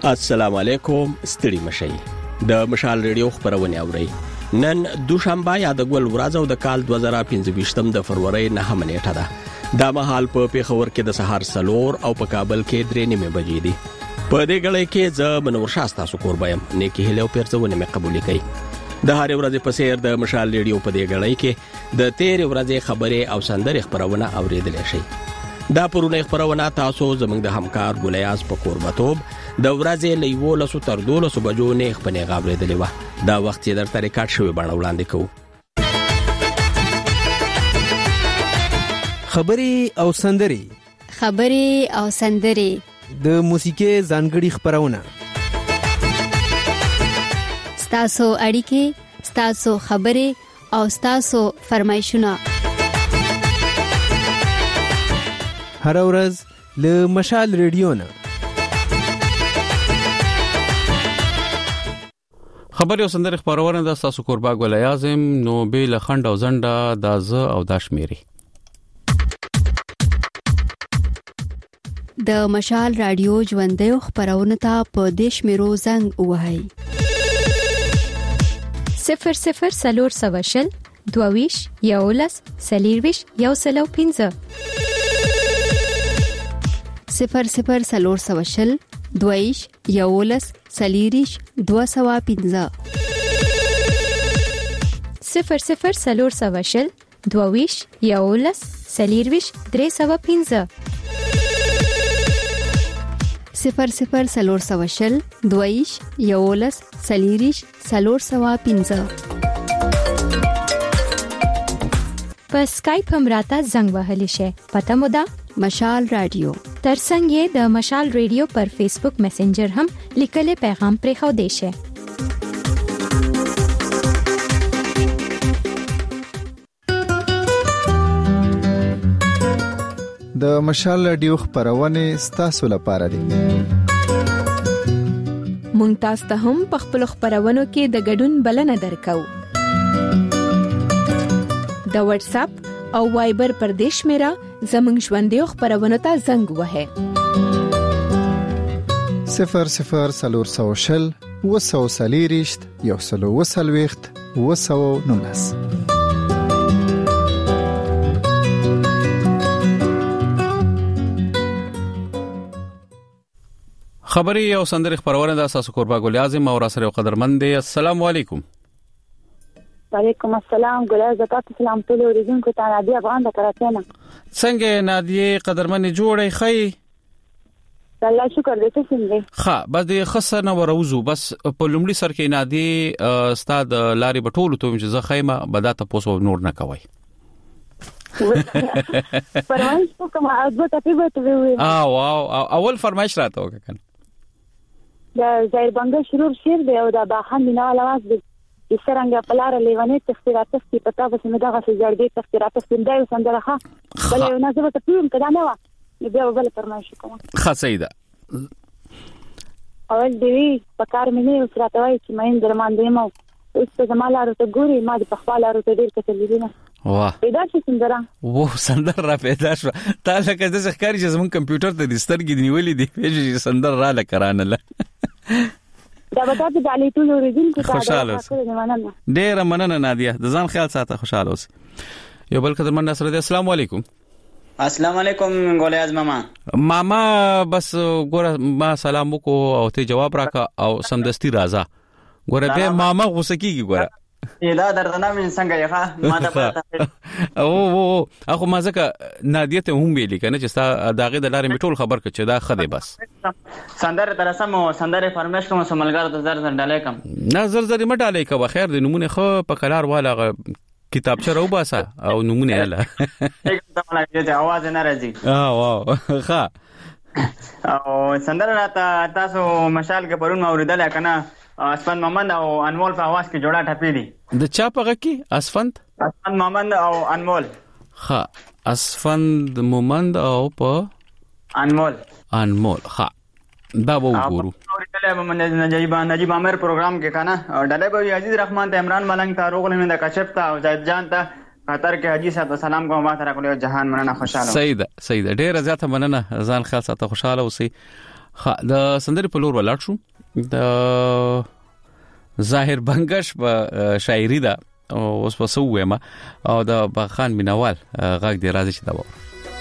السلام علیکم، ستړي مشئ. د مشال ریډیو خبرونه اورئ. نن دوشنبه یا د ګل ورځ او د کال 2025 د فروری 9 نیټه ده. دا مهال په پیښور کې د سهار 4 او په کابل کې 3 بجې دي. په دې غړې کې زه منور شاستا سکور بایم نیکی هلو پیرځونه مې قبول کړي. د هر ورځې په سیر د مشال ریډیو په دې غړې کې د 13 ورځې خبره او سندري خبرونه اوریدل شي. دا پرونه خبرونه تاسو زموږ د همکار ګولیاز په قربتوب د ورځې لیوو لسو تر 12 بجو نه خپنه غابرېدلې و. دا وخت یې درته ریکارډ شوی باندې وړاندې کوو. خبري او سندري د موسیقي ځانګړي خبرونه، ستاسو اړیکې، ستاسو خبري او ستاسو فرمایشونه هر ورځ له مشال ریډیو نه. خبري او سندري خبرونه د تاسو قربا ګولیازم نو به لخند او زنده د ز او د شمیري. د مشال رادیو ژوندې خبرونه ته په دیش میرو زنګ وهاي 00 سلور سواشل دوویش یولس سلیرویش یوسلو 00 سلور سواشل دویش یولس سلیریش 215 00 سلور سواشل دوویش یولس سلیرویش 315 00 سلور سواشل دویش یولس سلیریش 315 په سکایپ هم راته زنګ وهلی شي. پته مو ده مشال رادیو. ترڅنګ یې د مشال ریډیو پر فیسبوک میسنجر هم لیکل پیغام پرې خو دی شي. د مشال رادیو خبرونه ستاسو لپاره دي. مونږ تاسو ته هم په خپل خبرونو کې د ګډون بلنه درکو. د واتس اپ او وایبر پر دیش میرا زمنګ ژوندې خبرونه ته زنګ وهه 00 سلور سواشل وسو سلیریشت یوسلو وسلويخت وسو نونس. خبري او سندري خبرونه د تاسو قربا ګولیازم او را سره قدرمن دي. السلام علیکم. وعلیکم السلام. ګلای زکات سلام ټول اوریدونکو ته نادي افغان د کراتینه. څنګه نادي قدرمن جوړې خې؟ الله شکر دې څنګه. ها بس د خسنه وروزو بس په لومړي سر کې نادي استاد لاري بټولو ته چې زه خیمه بداته پوسو نور نه کوي. فرمایش کوم ازبته پیبته وي. واو اول فرمایش راته وکړه. دا زیر بنگا شروع شیر دی او دا باخان بنا आवाज دی. څنګه په لار لیوانې تخصیرات ستې پتا به سم دغه سجړې تخصیرات ستندای سندره ښه بل یو نظر ته پیم کړه نه و بیا بل فرمایش کوم. خاصیده اول دی په کار مې نه وسراتوي چې مې درماندې مو اوس په زمالارو ته ګوري ما د خپلارو ته ډیر کتل دي نه. واه پیدا شي سندره سندره را پیدا شو. تاسو کې د ښکاری چې زمون کمپیوټر ته د سترګې نیولې دی چې سندره را لکرانه له دا به تاسو د علی ټول اوریدونکو ته خوشاله اوسئ. ډیر مننه نادیه د ځان خیال ساته خوشاله اوسئ. یو بل قدرمن نصر دی. السلام علیکم. السلام علیکم ګولیاز ماما بس ګوره ما سلام وکړو او ته جواب راکا او سمدستی راځه. ګوره به ماما غوسه کیږي. ګوره دا دردنه من څنګه یې ما ته او اخو ما ځکه نادیه ته هم ویلې کنه چې ستا داغه د لارې میټول خبر کړ چې دا خده بس سندره ترسم سندره فرمایش کوم سملګر ته زر ډالې کم نه زر ما ډالې کا خیر د نمونه خو په قلار والا کتابچه راو باسه او نمونه اله एकदम आवाज نه راځي. واو ښه او سندره تاسو مشال کې پرون اوریدل کنه اسفند محمد او انمول په आवाज کې جوړه ټپې دي. د چا په غږ کې اسفند محمد او انمول. ها اسفند محمد او په انمول ها دا وګورو. نجیب عامر پروګرام کې کنه ډلې به عزیز رحمان ته عمران ملنګ ته روغ لمن د کشف ته او زید جان ته قطر کې حاجی صاحب سلام کوم ما ته راکړو جهان مننه خوشاله. سیده ډېر زیاته مننه ځان خاصه ته خوشاله اوسئ. ها د سندري په لور ولاړ شو د ظاهر بنگش په شاعري دا اوس په سو وېما او د بخان مینوال غږ دی راځي چې دا و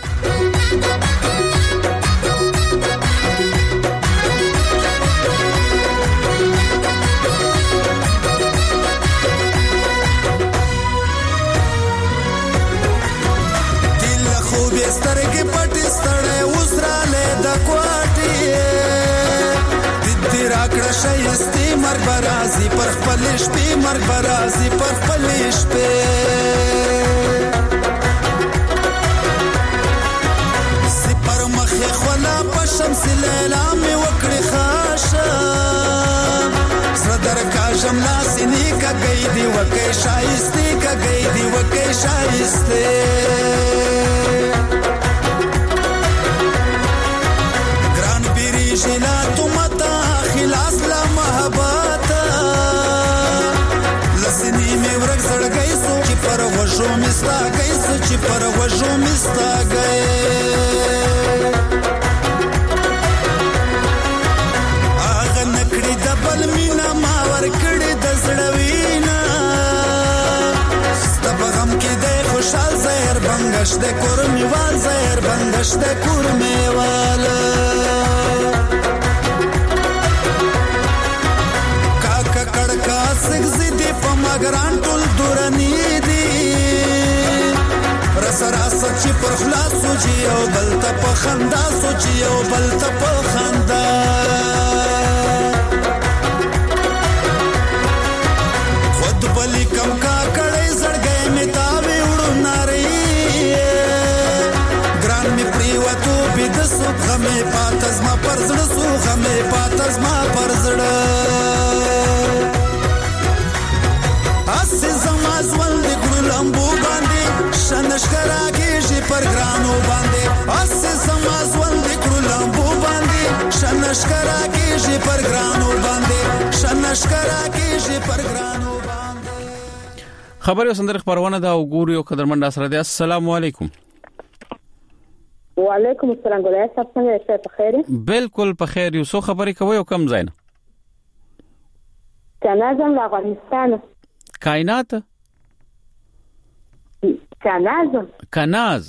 سترګې پټې ستړې وسراله د کوټې دې راکړه شایستې مرګ برازي پر خپل شپې مرګ برازي پر خپل شپې سپر مخې خلا په شمس لیلا مې وکړې خاشه صدر کا جملا سینې کا گئی دی وکې شایستې کا گئی دی وکې شایستې شنا تمتا خلاص لا محبتا لسنی می ورک زړ گئی سو چې پر وژو مستا گئی سو چې پر وژو مستا گئی اغه نکړی د بل مینا ما ور کړی د زړوینا ستب غم کې د خوشحال زهر بنگش د کورمی وال زهر بنگش د کورمی وال سګزدي په مګران ټول دورني دي رسرا سچ پر خلاص سوچي او بل ته په خندا سوچي او بل ته په خندا خود بلی کم کا کړي زړګي می تاوي وړو ناري ګران می پریوتو بيد سو غمه پاتز ما پر زړه سو غمه پاتز ما پر زړه زمازول د ګلمبو باندې شنشکرا کېږي پر ګرانو باندې اس زمازول د ګلمبو باندې شنشکرا کېږي پر ګرانو باندې شنشکرا کېږي پر ګرانو باندې خبري سندره خبرونه دا وګوري او قدرمن سره دی السلام علیکم وعلیکم السلام ګلای صاحب څنګه یې په خیر بالکل په خیر یو څو خبري کوي او کم ځای نه کنازم افغانستان کائنات کناز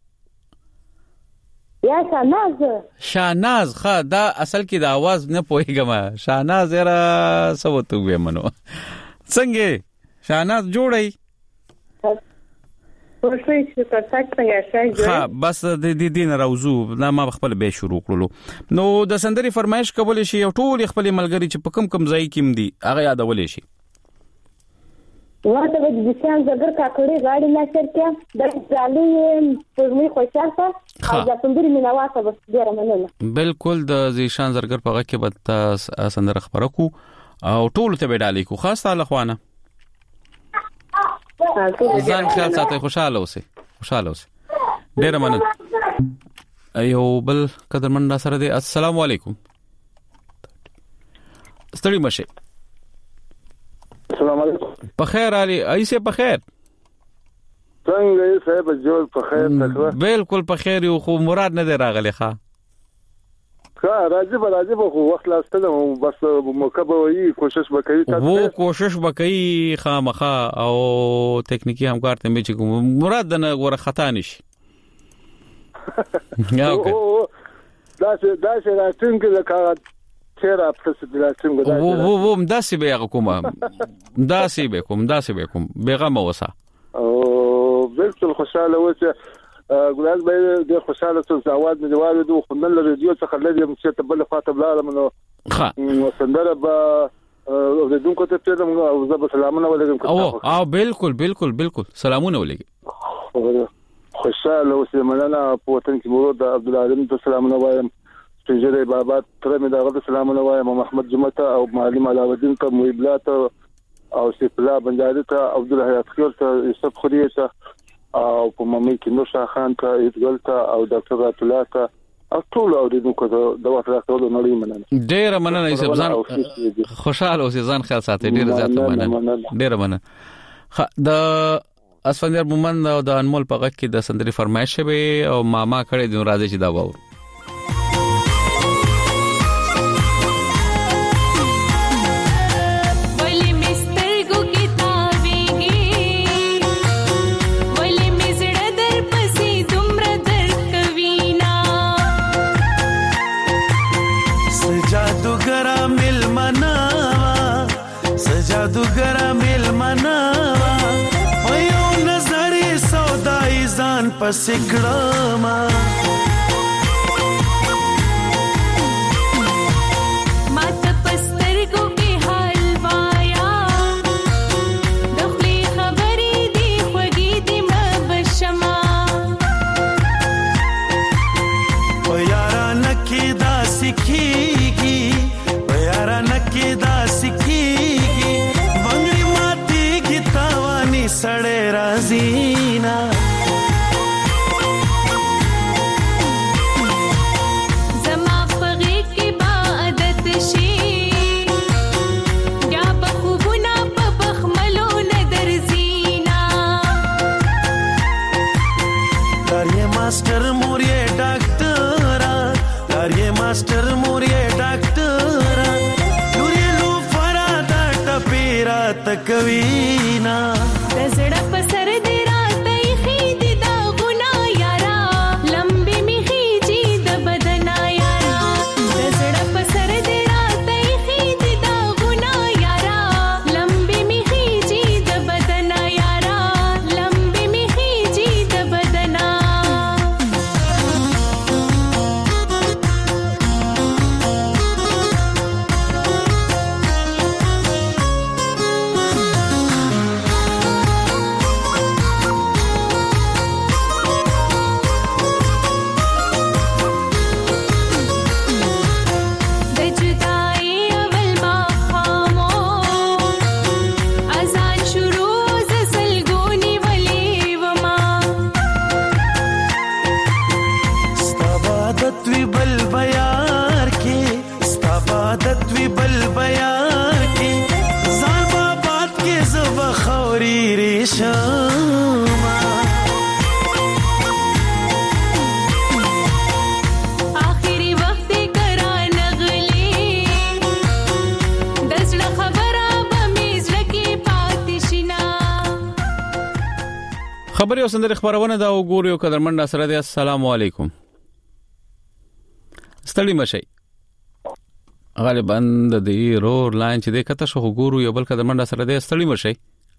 یا شاناز خا دا اصل کې د आवाज نه پوهیږم شاناز را سوته وې منو څنګه شاناز جوړي ها بس د دین راوزو دا ما خپل به شروع کړلو نو د سندري فرمایش کول شي یو ټول خپل ملګری چې په کم ځای کې مدي هغه یادول شي واته د ځان زګر کا کړی غاړي نشر کې د ځالې پرمي خوشاله او د سندري میناواته بس ډیره مننه بالکل د ځان زګر په کې به سندره خبره کو او ټول ته به ډالې کو خاص تعالی خوانه ځان خیال ساتي خوشاله اوسه ډیره مننه ایو بل قدرمن سره دی السلام علیکم ستړي مشه السلام علیکم په خیر علي ایسه په خیر څنګه یې صاحب جوړ په خیر تکړه بالکل په خیر یو خو مراد نه دی راغلی ښا راځي خو وخت لاستله بس مکبوي کوشش وکړي وو کوشش وکړي خامخا او ټکنیکی همکار ته مې چې مراد نه غوړه خطا نشي دا راټینګ لکه چیرې خپل څنګه وو مداسي به کوم بیغه موسا او بالکل خوشاله و چې ګلاس به د خوشاله څه زاواد مې دیواله دوه خندل رادیو څخه لږه مې ته بل خاطب لاله منو ښه وسندره به د دونکو ته ته او زه به سلامونه ولګم او بالکل سلامونه ولګم خوشاله اوسې مننه په وطن کې مرود عبد العالم ته سلامونه وایم سجده بابا تر مې دغه سلامونه وایم محمد جمعه او معلم علاوالدین ته محبلات او سپلا بنجاری ته عبد الحیات خیر ته یوسف خوري ته او په ممې کې نور شاه خان ته ایدګل ته او ډاکټر رات الله ته او ټول اوریدونکو ته د وخت راکولو نړۍ مننه ډیر مننه ایسب ځان خوشاله اوسې ځان خیال ساتي ډیر زیات مننه ډیر مننه د اسفندر مومند او د انمول په غږ کې د سندري فرمایش به او ماما کړي د راځي چې دا وو پسکړه ما سړې رازینا زما پغې کې با عادت شي یا په خوبونه په بخملو نظر زینا دارې ماستر مورې ډاکټر دارې ماستر مورې ډاکټر نورې لو فرادا ټپیرا تکوینا زړه په سر دې راته خېدې دا غنا یارا لمبي می خېجي د بدنا یارا زړه په سر دې راته خېدې دا غنا یارا لمبي می خېجي د بدنا یارا لمبي می خېجي د بدنا आखिरी वक्त करा नगले दसड़ा खबरा बमेज रखे पातिशिना خبري اوسندري خبرونه دا وګوريو قدرمن سره دي السلام علیکم ستړي مشي غالبا د دې رور لاین چې د کته شو وګورو یو بل قدرمن سره دي ستړي مشي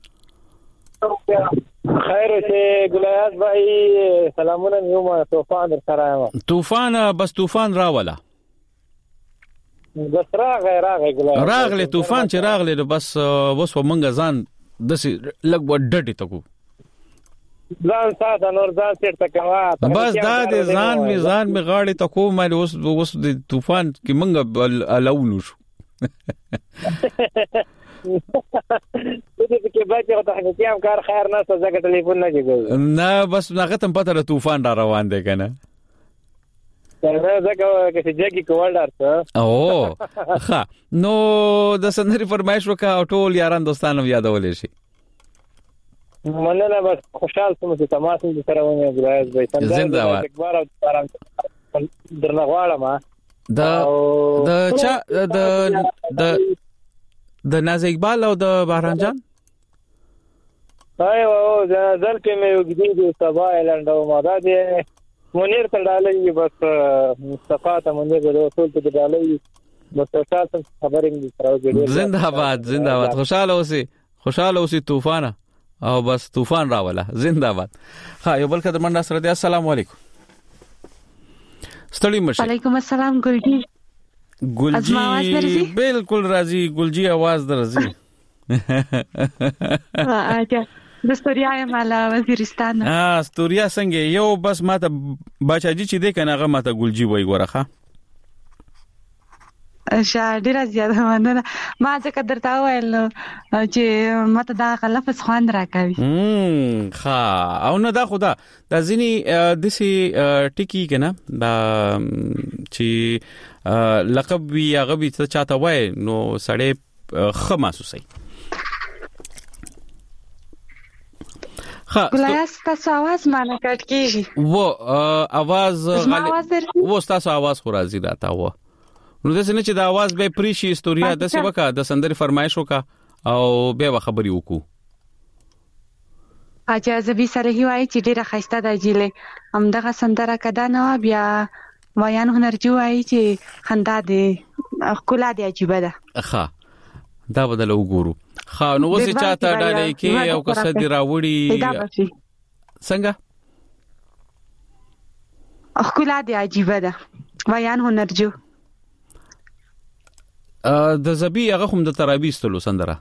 خیر شه ګلیاس بھائی سلامونه یو ما طوفان در سره یم طوفان بس طوفان راولا بس راغی ګلیاس راغله طوفان چې راغله بس وس ومنګ ځان د لګ وډډی تکو ځان ساده نور ځان سیر تکوا بس دا د ځان می غاړي تکو مې اوس د طوفان کې منګ الاولو شو دې کې باید یو تخنیکی کار خیر نه څه ټلیفون نه کیږي نه بس هغه تم پته له طوفان را روان دی کنه څنګه چې جګی کول درته او ها نو د سندري فرمایش وکا ټول یاران دوستانو یادولې شي مننه بس خوشحال سم چې تماس دې سره ونه ګرایز به څنګه زنده‌باد اکبر او درنه غواړم د ناز اقبال او د بهرام جان ایو ځل کې مې یو جديد سبا اعلان او ماده دي منیر ته ډالې بس مصطفی ته منیر له ټول ته ډالې بس تاسو خبرې مې سره وګورئ زنده‌باد خوشاله اوسې طوفان او بس طوفان راولا زنده‌باد ها یو بل قدرمن سره دي السلام علیکم ستړي مشه وعلیکم السلام ګلجی بالکل راضی ګلجی आवाज درځي اچھا د ستوریا مالا وزیرستان ستوریا څنګه یو بس ماته بچاجي چې دې کنه هغه ماته ګلجی وای ګورخه ډیر زیاده مننه ما ځکه درته ویل چې ماته دا لفظ خوان راکوي ها او نه دا خدا د ځینی دسی ټکی کنه دا چې لقب وی هغه به چاته وای نو سړی خه محسوسي ګلاس تاسو आवाज مانه کټ کیږي و आवाज و تاسو आवाज خو راځي راته و نو د سینې چې د आवाज به پریشي استوریا د څه وکا د سندري فرمایش وکا او به خبري وکړو اجازه زبي سره هیوای چې ډیره خسته د جیله همدغه سندره کدا نو بیا وایان هنرجو وای چې خندا دي خلا دي عجيبه ده ښه دا بدل وګورو ښه نو وسه چاته ډالې کې او کس دی راوړي څنګه ښکلا دی عجیبه ده بیان هنرجو د زبی هغه هم د ترابی استلو سندره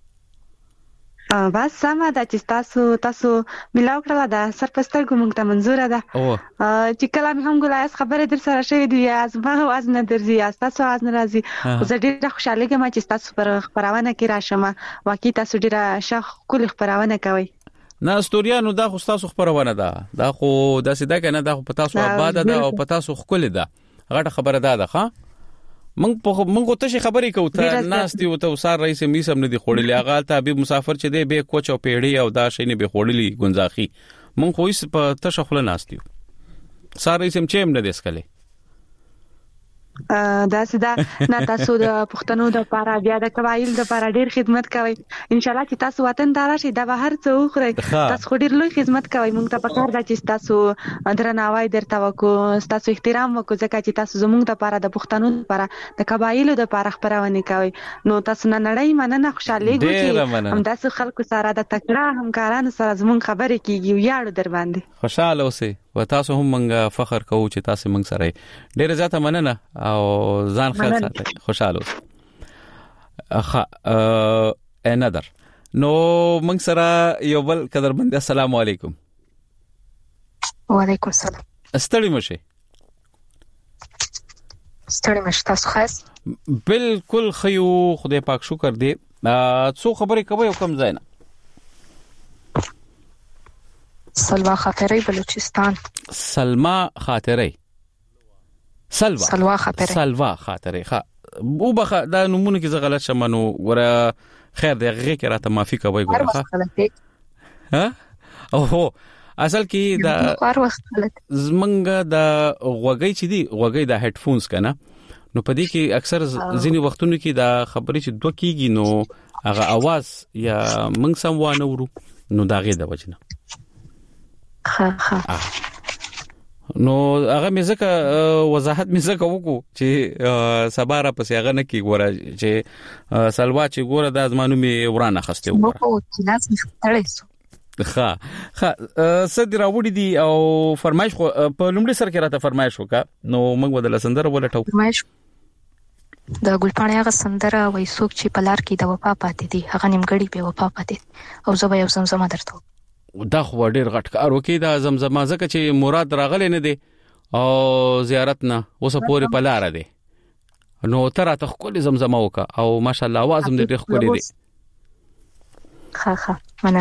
بس سمه ده چې تاسو ملاو کړل دا سر پستر کوم ته منزوره ده چې کلام هم ګلایس خبره در سره شوی دی از ما واز نه درځي تاسو واز نه راځي زه ډیره خوشاله یم چې تاسو پر خبرونه کې راشم واقعي تاسو ډیره شخ کول خبرونه کوي نه استوریانو دا خو تاسو خبرونه ده دا خو د سیده کنه دا خو پتا سو آباد ده او پتا سو خپل ده غټه خبره ده ښا منګ ته شي خبرې کوته ناستي او ته سار رئیس میسم نه دی خوړلې هغه ته به مسافر چې دی به کوچ او پیړی او دا شي نه به خوړلې گنزاخي منګ خو هیڅ په تشخله ناستي سار رئیس هم چیم نه دیسکله دا سدا نه تاسو د پښتنو د لپاره بیا د قبایل د لپاره ډیر خدمت کوي ان شاء الله چې تاسو وطن ته راشي دا به هر څه وخوري تاسو ډیر لوی خدمت کوي موږ ته پکار ده چې تاسو درناوی درته وکړو تاسو احترام وکړو ځکه چې تاسو زموږ د لپاره د پښتنو لپاره د قبایلو د لپاره خبرونه کوي نو تاسو نه نړۍ مننه خوشاله ګورئ هم تاسو خلکو سره د تکړه همکارانو سره زموږ خبرې کیږي یاړو در باندې خوشاله اوسئ و تاسو هم منګه فخر کوو چې تاسو منګ سره ډېر زیاته مننه او ځان خیال ساتئ خوشاله اوسئ انادر نو منګ سره یو بل قدرمند السلام علیکم وعلیکم السلام ستړي مشه تاسو خاص بالکل خيو خدای پاک شکر دې څو خبرې کوي کوم ځای نه سلوا خاطري بلوچستان سلوا خاطري ها او بخا دا نمونه کې غلط شمنو ګره خیر دی غږی کې راته معافي کوي ګره ها اوه اصل کې دا زمنګ دا غوګي چې دی غوګي دا هډفونز کنه نو پدې کې اکثر ځینی وختونو کې دا خبرې چې دوه کیږي نو هغه आवाज یا موږ سم وانه ورو نو دا غي د وجنه نو هغه مزه وضاحت مزه وکړو چې سباره پسې هغه نه کی ګوره چې سلوا چې ګوره د ازمانو می ورانه خسته وګوره او چې لاس مختړې ها صد راوړي دي او فرمایش په لومړي سر کې راته فرمایش وکا نو موږ بدل سندره ولټو فرمایش د ګلپاڼه هغه سندره وای څوک چې پلار کې د وفا پاتې دي هغه نیمګړی په وفا پاتې او زه به یو زمزمه درته دا خو ډیر غټ کار وکي دا زمزمه ځکه چې مراد راغلی نه دی او زیارت نه اوسه پورې پلار دی نو تر ته خپل زمزمه وکا او ماشاءالله आवाज هم دې خپل دی ها منه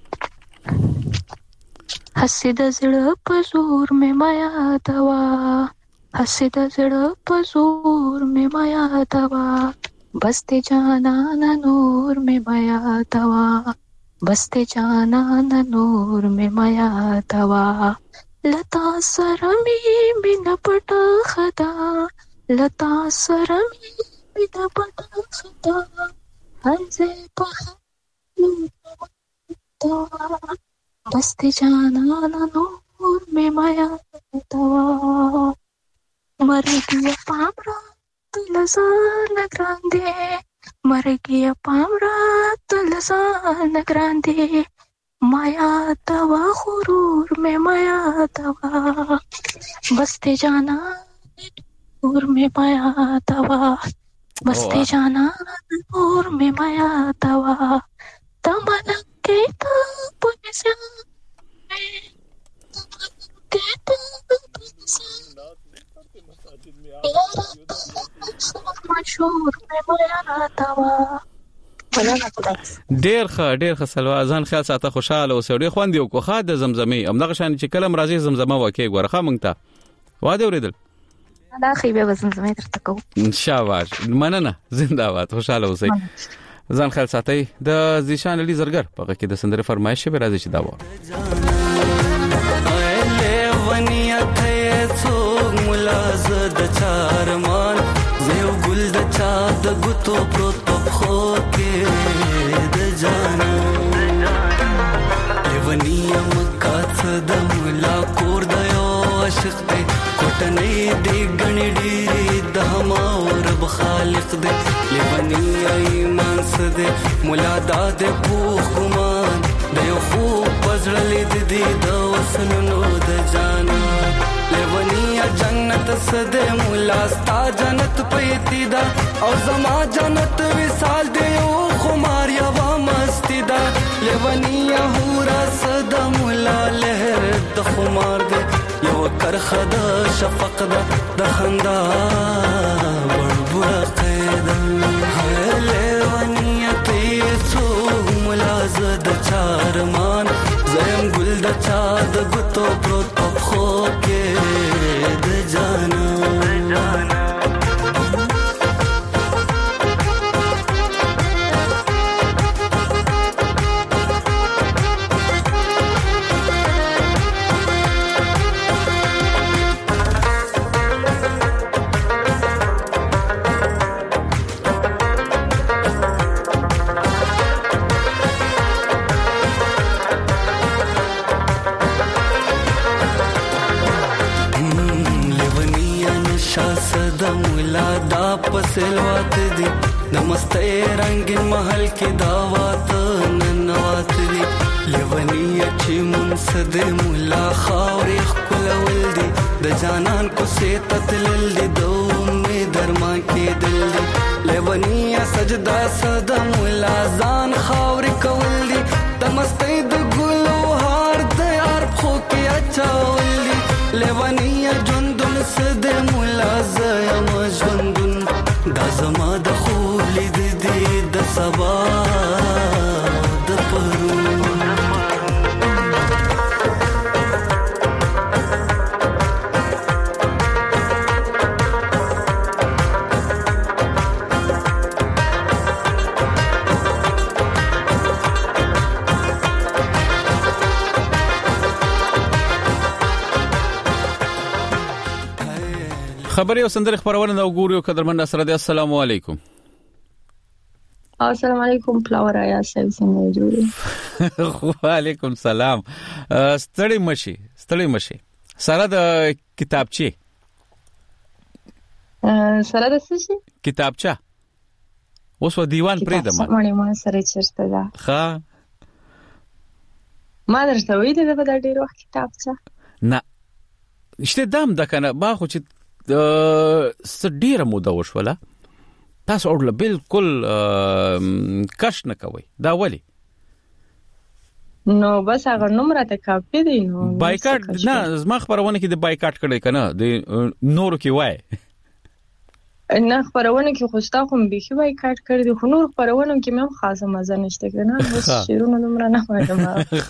حسید زړه په زور مې مایا دوا حسید زړه په زور مې مایا دوا بسته جانا نور مې مایا دوا بسته جانا نور میں مایا دوا لتا سرمی بنا پٹا خدا لتا سرمی بنا پٹا خدا ہنزے پہلو دوا بسته جانا نور میں مایا دوا مرگیا پامرا تلزان گراندے مرګیا پامرا تلزان ګراندې مایا دوا غرور مې مایا دوا بسته جانا غرور مې مایا دوا بسته جانا غرور مې مایا دوا تمنا کې ته پوهه ډیر ښه سلوا ځان خیال ساته خوشاله او سړي خوند یو کو خاده زمزمي امدغه شان چې کلم راځي زمزمه وکي ګورخه مونږ ته واده اوریدل دا خې به زمزمه درته کو ان شاء الله مننه زنده‌باد خوشاله اوسئ ځان خیال ساتئ د زیشان علي زرګر په کې د سندره فرمایش به راځي چې دا و ونیا ته څوک ملازه د چارمان زیو ګل د چا د ګوتو پروت په خو کې د جانا ونیا مکات د ملا کور د یو عاشق ته کوټنې دی غنډې ډېری د ما رب خالق دې ونیا ایمان سده مولا داد پوخ ګمان د یو خو پزړلې دې د وسنو د جانا لونی لونیا جنت صد مولا ستا جنت پیتی دا او زما جنت وصال دی او خمار یا و مستی دا لیونیا هورا صد مولا لهر د خمار دی یو کرخه د شفق د خندا بړبړ قید لیونیا تیسو مولا زد چارمان زم ګل د چا د ګتو پروت په خو کې د جانا پسلوات دی نمستے رنگین محل کی دعوات ننوات دی لیونی اچھی منصد مولا خاوری خکلول دی د جانان کو سے تتلل دی دو میں درمان کی دل دی لیونی سجدہ صد مولا زان خاوری کول دی دمستے د گلو ہار دیار خو کی اچھاول دی لیونی جندن صد مولا زیم جندن دا زما د خولې د دې د سبا د پرون خبري او سندري خبرونه دا وګوريو قدرمن سره دي. السلام علیکم. السلام علیکم پلاور آیا سم څنګه جوړ وعلیکم السلام. ستړي مشي سره د کتابچه سره د څه شي کتابچه اوس و دیوان پرې دمه ما سره چرته ده ښه ما درته وې ده په ډېر وخت کتابچه نه شته دام د کنه با خو چې ډیره موده وشوله تاسو اورله بالکل کش نه کوي دا ولی نو بس هغه نمبر ته کاپی دی نو بایکاټ نه زما خبرونه کې د بایکاټ کړي کنه د نورو کې وای نه خبرونه کې خوستا خو به کې بایکاټ کړی دی خو نور خبرونه کې مې خاصه مزه نشته کنه بس شیرونه نمبر نه وایم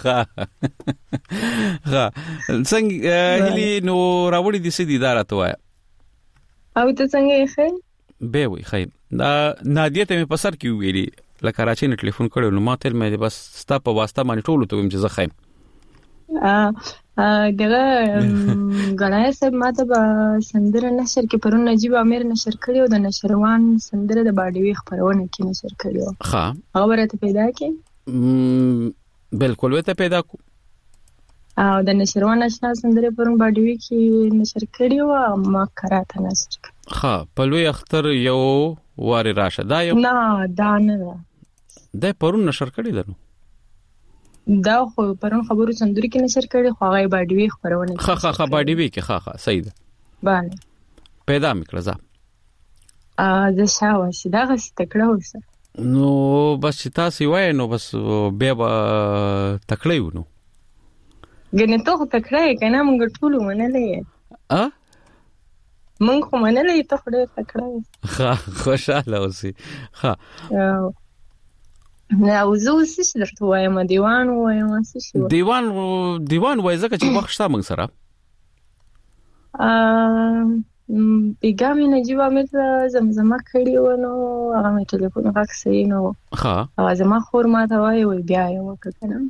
څنګه هلي نو راوړي دي سدي اداره وای او ته څنګه یې خې به وي خې دا نادیه ته مې پسر کې ویلي لکه راچې نه ټلیفون کړو نو ما تل مې بس ستا په واسطه باندې ټولو ته ویم چې زه خیم دغه غنای صاحب ماته به سندره نشر کې پرون نجیب امیر نشر کړیو د نشروان سندره د باډوي خبرونه کې نشر کړیو ها خبره ته پیدا کې بالکل وته پیدا کو او د نشروان نشنا سندره پرون باډوي کې نشر کړیو ما کراته نشر کړ ها په لوی اختر یو واره راشه دا یو نه دا نه د پرون نشر کړی درنو دا خو پرون خبرو سندري کې نشر کړي خو هغه باډوي خبرونه ها باډوي کې ها صحیح ده باندې پیدا میکړه ځا د شاو چې دا غس تکړه وسه نو بس تاسو وای نو بس بیا تکړه نو ګنې ته تکړه کنه مونږ ټول منلې مونږ خو منلې ته خو تکړه ها خوشاله اوسې ها نه اوزو څه درته وایم دیوان وایم څه دیوان وای زکه چې وخت شته موږ سره بیګامي نجیب امیر زمزمه کړی و نو هغه مې ټلیفون راکسي نو ها اواز ما خور ما ته وای بیا یو وکړه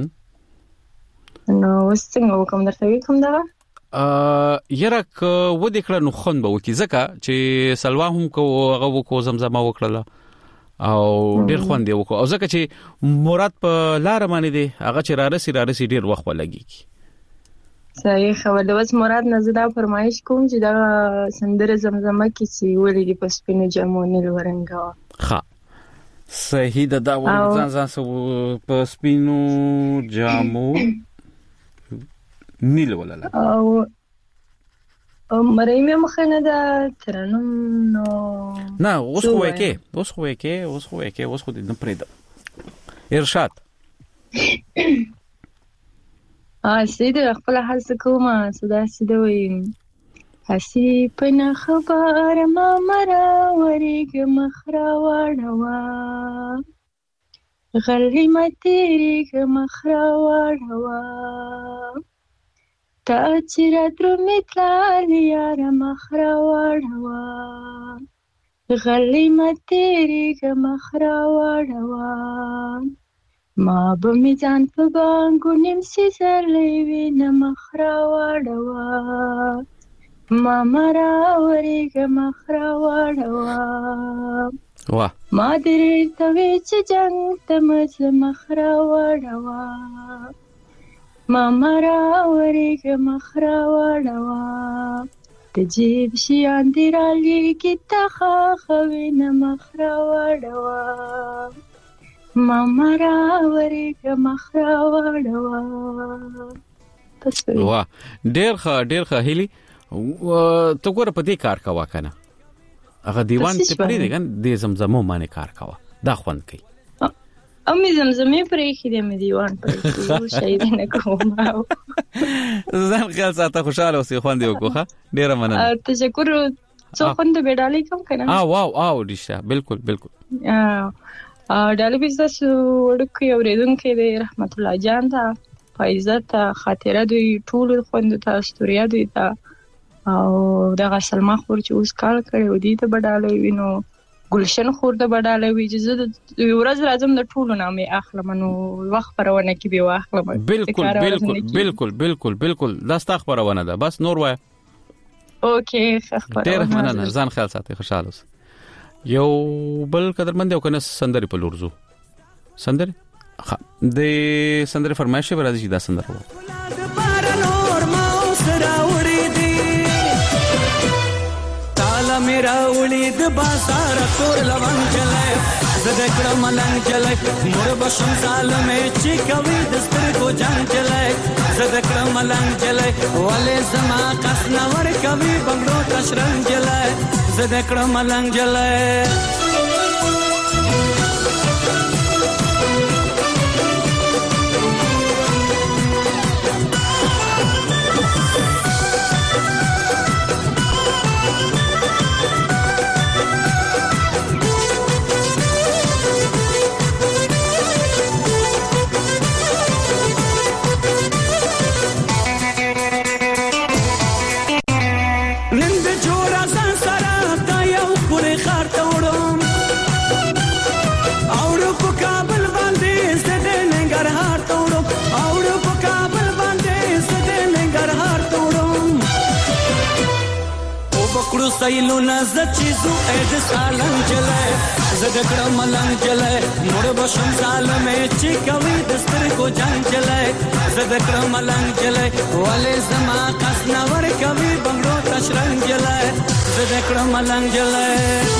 نو وستنګ وکم درته کوم دا یره ک و دې کړه نو خون به وکي زکه چې سلوا هم کو هغه وکو زمزمه وکړه او ډیر خوند دی وکړو او ځکه چې مراد په لار باندې دی هغه چې رارسي ډیر وخت ولګي صحیح خبر ده بس مراد نزدا فرمایش کوم چې دا سندره زمزمه کې چې ولې په سپینو جامو نیل ورنګا ها صحیح ده دا ځان په سپینو جامو نیل ولاله او مریم مخنه دا ترنم نو نه اوس خو کې اوس خو دې نه پرېد ارشاد سید خپل حال څه کومه صدا سید وي هسي پنه خبر ما مرا ورګ مخرا وړوا غلې متېرګ مخرا وړوا تا چې راترو میتلال یار مخرا وړوا غلې متېرګ مخرا وړوا ما به می ځان په بانګو نیم سیزرلې وینه مخرا وړوا ما مرا ورګ مخرا وړوا واه ما درې توې چې جنگ ته مز مخرا وړوا ما مرا ورګ مخرا وړوا د جیب شیان دی را لېږي ته خوینه مخرا وړوا ما مرا ورګ مخرا وړوا واه ډېر ښه هیلي ته ګوره په دې کار کوا کنه هغه دیوان ته پرې دی ګان د زمزمو باندې کار کوا دا خوند کوي امي زمزمې پرې خې دې مې دیوان پرې شي نه کوم ځان خیال ساته خوشاله اوسې خوند یو کوخه ډېر مننه تشکر څو خوند به ډالې کوم کنه واو ډیشه بالکل ډالې به تاسو ورکو اوریدونکو دې رحمت الله جان ته فایزت خاطره دوی ټول خوند ته استوریا دوی ته او دغه سلمہ خور چې اوس کال کړي و دي ته بداله وینو ګلشن خور ته بداله وی چې زه ورځ راځم د ټولو نامې اخلم نو وخت پرونه کې به واخلم بالکل دا ستا خبرونه ده بس نور وای اوکې خبره ډېر مننه ځان خیال ساتي خوشاله اوس یو بل قدرمند یو کنه سندري په لورزو سندري د سندري فرمایشه ورته دا سندره मेरा उड़ीद बाजार तोर लवंग चले ज़दकड़ मलंग चले मोर बशम साल में चिकवी दस्तर को जंग चले ज़दकड़ मलंग चले वाले जमा कसनवर कवि बंगलो तशरंग चले ज़दकड़ मलंग चले सैलू न चीजू एड सालन चले ज़दकड़ मलंग चले मोर बशम साल में चिकवी दस्तर को जंग चले ज़दकड़ मलंग चले वाले जमा कसनवर कवि बंगलो तशरंग चले ज़दकड़ मलंग चले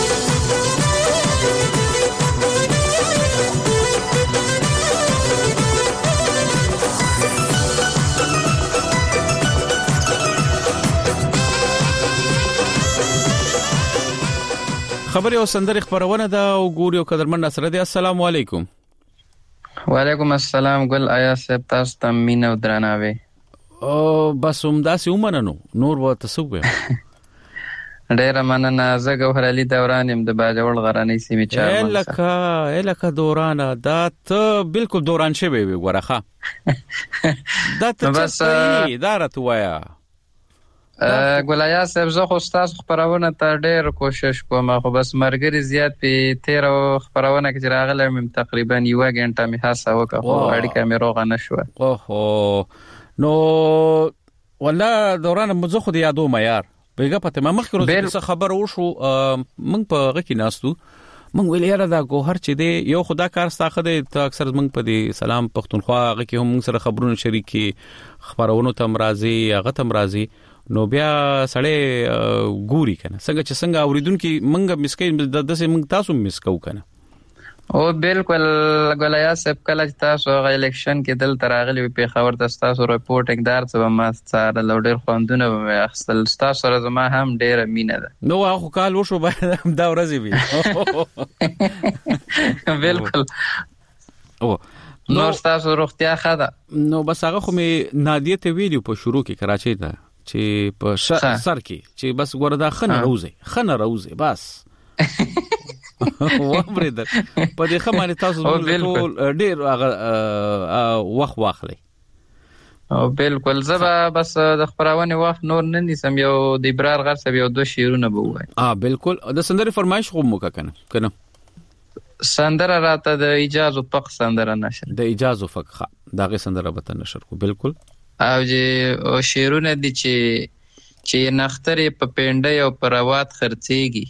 خبر یو سندري خبرونه دا او ګوريو قدرمن سره دي السلام علیکم وعلیکم السلام ګل آیا سب تاسو ته مين او درناوي او بس داسې ومننو نور وته سوګه ډېر مننه زه ګوهر علي دوران يم د باجوړ غراني سیمه چارمن الکه دوران دا ته بالکل دوران شوی وي ورخه دا ته بس اداره وایا ګولایا صاحب زه خو تاسو خبرونه ته ډېر کوشش کوم خو بس مرګري زیات په 13 خبرونه کې راغله مم تقریبا یو غنټه می حساب وکړ خو اړیکه مې روغه نشوه اوهو نو ولا دوران مزه خو یادو معیار بیګه پته ما مخکې څه خبر وشو موږ په غکی ناستو موږ ویل یاره دا ګوهر چې دی یو خدا کار ستاخه دی ته اکثر موږ په دې سلام پښتونخوا غکی هم سره خبرونه شریکي خبرونه تم راځي هغه تم راځي نو بیا سړی ګوري کنه څنګه اوریدونکو منګه مسکې د دسه منګ تاسو مسکو کنه او بالکل ګولیا سب کله چې تاسو غو الیکشن کې دل تراغلی په خبر تاسو رپورټینګ دار څه ما سره لوډر خوندونه به اخستل تاسو سره زما هم ډیره مینه ده نو هغه کال وشو باید دا ورځ وي بالکل او نو تاسو روغتیا خاله نو بس هغه خو می نادیه ته ویډیو په شروع کې کراچۍ ته چې په سر کې چې بس ګوردا خنه روزي بس وبرد په دې خمانه تاسو ټول ډیر وخت واخلي او بالکل زبا بس د خبرونه وخت نور نه نسم یو د ابرار غر سب یو 2 شیرونه بوای بالکل د سندري فرمایش خو مو کنه سندره راته د اجازه فق سندره نشر د اجازه فق دغه سندره به نشر کو بالکل او چې شیرونه دي چې نخترې په پنده او پروات خرڅيږي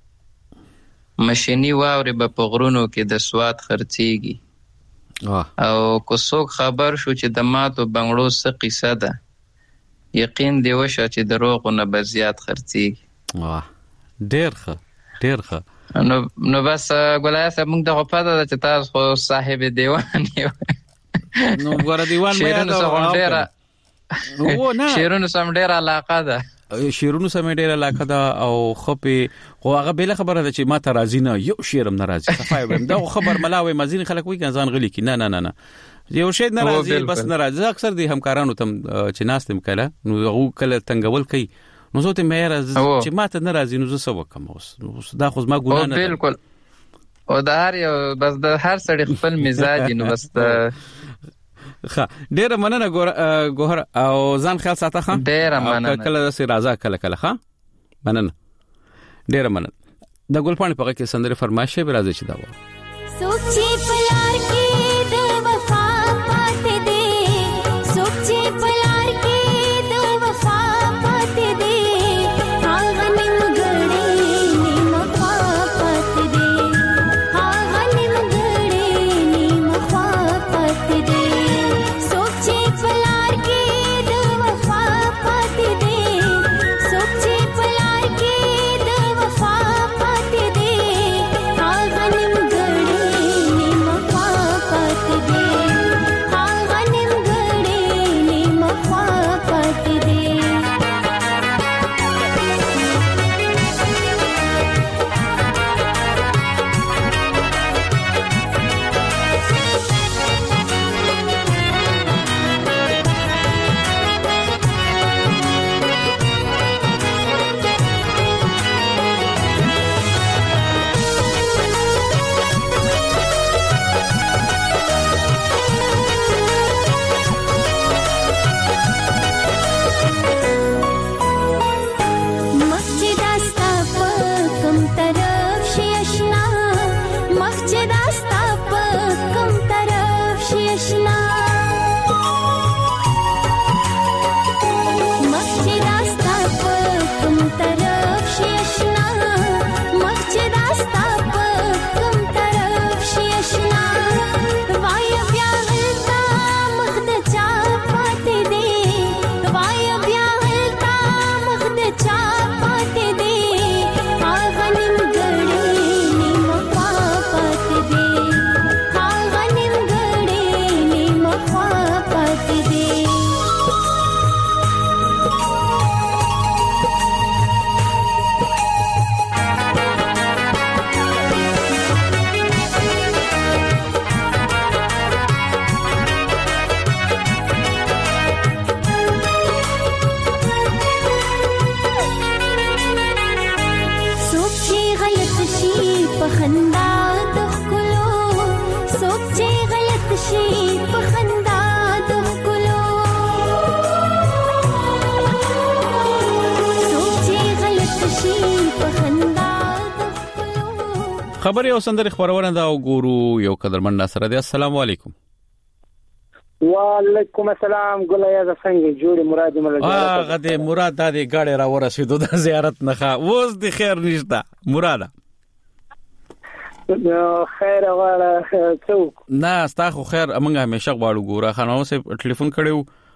مشینی واوري به په غرونو کې د سواد خرڅيږي او کو څوک خبر شو چې د ماتو بنگړو څه قصه ده یقین دی وشه چې دروغونه به زیات خرڅيږي ډیر ښه نو بس ګولای سم موږ د غپاده چې تاسو صاحب دیوان یو نو ګور دیوان مې شیرونو سم ډیر علاقه ده شیرونو سم ډیر علاقه ده او خپې خو هغه بل خبره ده چې ما ته راځي نه یو شیرم ناراضي صفای ویم دا خبر ملاوي مزین خلک وی ځان غلی کی نه یو شی ناراضي بس ناراضي اکثر دي همکارانو تم چې ناستم کله نو هغه کله تنګول کوي نو زه ته مې راځي چې ما ته ناراضي نو زه سو وکم اوس دا خو ما ګونه نه بالکل او دا هر یو بس د هر سړي خپل مزاج نو بس ډیره مننه ګوهر او ځان خیال ساته ښه ډیره مننه کله سي راځه کله ښه مننه ډیره مننه د ګلپاڼې په کې سندره فرمایشه به راځي چې دا و سوچي پلار کې د وفا پاتې دي سوچي پلار کې د وفا پاتې دي هغه نیمګړې نیمخوا پاتې دي هغه نیمګړې نیمخوا پاتې دي سوچي پلار کې د وفا پاتې دي سوچي پلار کې د وفا پاتې دي هغه نیمګړې نیمخوا پاتې دي هغه نیمګړې نیمخوا پاتې دي مسجد استا په کوم طرف شي اشنا مسجد استا په کوم طرف شي اشنا مسجد استا په کوم طرف شي اشنا مسجد استا په کوم طرف شي اشنا وای بیا غلطا مخ د چا پاتې دی وای بیا غلطا مخ د چا پاتې دی هغه نیمګړې نیمخوا پاتې دی هغه نیمګړې نیمخوا پاتې دی څوک چې غلط شي په خندا د ښکلو څوک چې غلط شي په خندا د ښکلو څوک چې غلط شي په خندا د ښکلو خبري او سندري خبرونه دا وګورو یو قدرمن ناصر دی السلام علیکم وعلیکم السلام ګولیا د څنګه جوړي مراد مله هغه د مراد د غاړې را ورسېدو د زیارت نه اوس د خیر نشته مراد خیر غواړه څوک نه ستاسو خیر موږ همیشه غواړو ګوره خانو سه ټلیفون کړو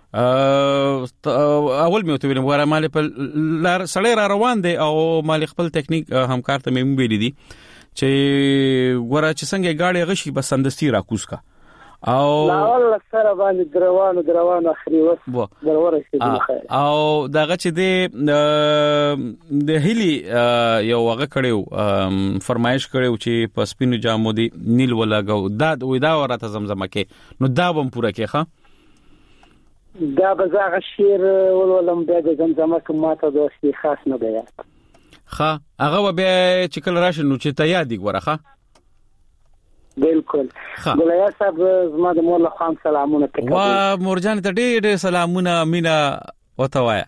اول مې ته ویلم غواړم مال په سړی را روان دی او مال خپل ټیکنیک همکار ته مې ویل دي چې ګوره چې څنګه گاډي غشي بس سندستي راکوس کا او لا والله سره باندې دروانو اخري وس درور شي او دغه چې د هلي یو هغه کړو فرمایش کړو چې په سپینو جامو دی نیل ولاګو دا ورته زمزمه کې نو دا بم پوره کې ښه دا بزاغه شیر ولولم د زمزمه کې ماته دوستي خاص نه دی ښه هغه به چې کله راشي نو چې ته یاد ګوره بالکل ګلیا صاحب زما د مور له خام سلامونه کوي وا مورجان ته ډېر سلامونه مینا وته وایا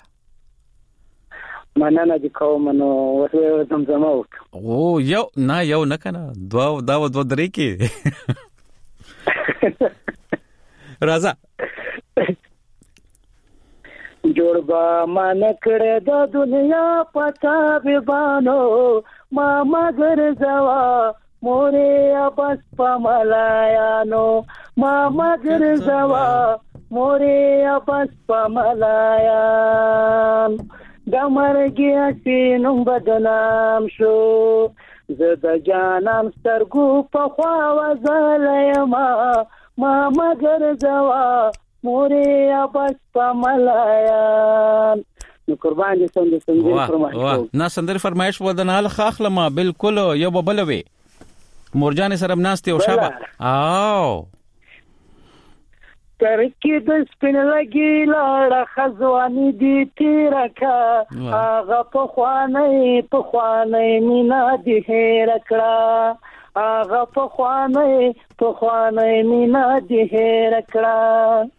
مننه دي کوم نو ورته زمزمه وک او یو نه کنه دوا درې کې راځه جوړ با مان کړه د دنیا پتا به بانو ما مگر زوا مورے ابس پملایانو ماما ګرځوا مورے ابس پملایان دمرګي سينوم بدنام شو زد جانم سترګو په خوا وزلایما ماما ګرځوا مورے ابس پملایان نو قربان دي سندري فرمایش نه سندري فرمایش ودنال خاخلمه بالکل یو ببلوي مورجان سره مناسته او شابه او ترکی د سپین لګی لاړه خزوانی دی تیرکا هغه په خوانه مینا دی هرکړه هغه په خوانه مینا دی هرکړه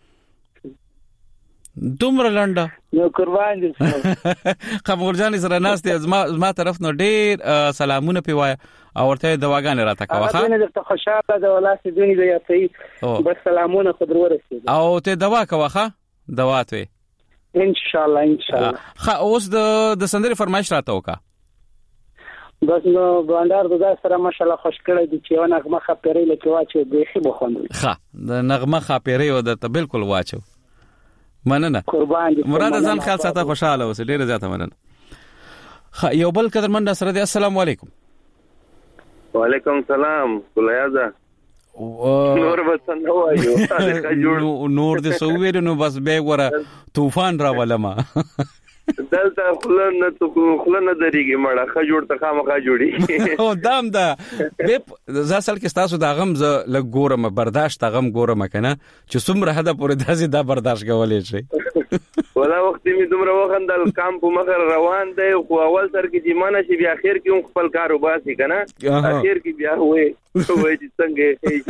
دومره لنډه نو قربان دي خبرجان سره ناشته زما طرف نو ډېر سلامونه پیوای او ورته دواګانې راته کوخه انا درته خوشاله ده ولاسي دونی دی یاته بس سلامونه خبر ورسید او ته دوا کوخه دوا ته ان شاء الله خا اوس د سندري فرمایش راته وکا بس نو باندار د سره ماشاءالله خوش کړی دي چې نغمه خپرې لکه واچو به خو خوندوي ښه د نغمه خپرې و د ته بالکل واچو مننه قربان دي مراد ځان خیال ساته خوشاله اوسه ډیره زیاته مننه یو بل قدرمن سره دی السلام علیکم وعلیکم السلام کلیازه نور وطن نو وایو نور د سوویر نو بس به وره طوفان را ولما دلته خلنه درېږي مړه خ جوړ ته خامخا جوړي او دام دا به ځاسل کې تاسو دا غم ز لګورم برداشت غم ګورم کنه چې څومره حدا پورې داسې دا برداشت کولې شي ولا وخت می دومره وخندل کام په مخ روان دی خو اول سر کې جمانه شي بیا اخر کې خپل کاروبار سي کنه اخر کې بیا وې چې څنګه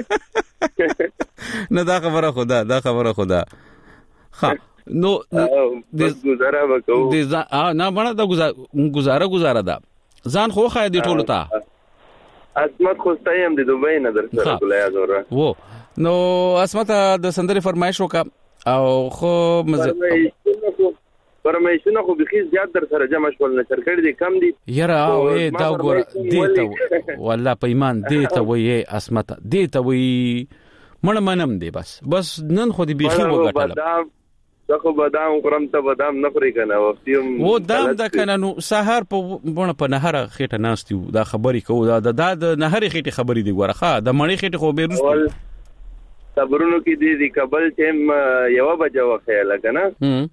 نه دا خبره خدا ها نو گزاره وکاو نه باندې دا گزاره دا ځان خو خای دی ټولو ته اسمت خوستایم د دوبۍ نه درته کولای زوره وو نو اسمت د سندري فرمایش وکا او خو فرمایشونه خو بخي زیات در سره جمع شول نه ترکړې دي کم دي یاره او دا ګور دیته والله په ایمان دیته وې اسمت دیته وې منم دی بس نن خو دی بخي وګټل زخه بادام قرم ته بادام نخري کنه وختیم و دام د کنه نو سحر په نهر خېټه ناستیو دا خبري کو دا د نهر خېټه خبري دی ورخه د مړی خېټه خو به روستو صبرونو کې دی کابل ټیم یو بجو خیال کنه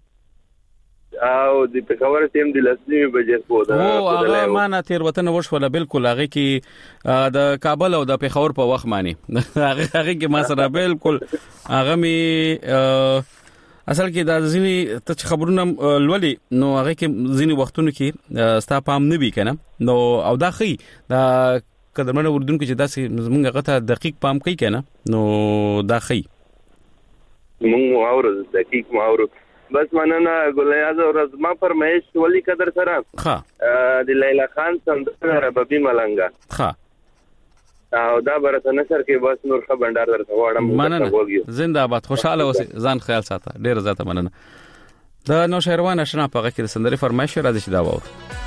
او د پېښور ټیم د لسنی بجې خو دا او هغه معنا تیر وطن وشوله بالکل هغه کې د کابل او د پېښور په وخت معنی هغه کې ما سره بالکل هغه می اصل کې دا ځینی ته خبرونه لولي نو هغه کې ځینی وختونو کې ستا پام نه وی کنه نو او دا خي دا قدرمنه اردن کې چې دا زمونږ غته دقیق پام کوي کنه نو دا خي مونږ اورو دقیق ماورو بس مننه ګلیاز او رزما فرمایش ولی قدر سره ها د لیلا خان سندره ربابي ملنګا ها او دا برته نشر کې بس نور خ بندر درته واړم مننه زنده‌باد خوشاله اوسه ځان خیال ساته ډیر زیاته مننه دا نو شهروان آشنا پغه کې سندري فرمایش راځي چې دا وو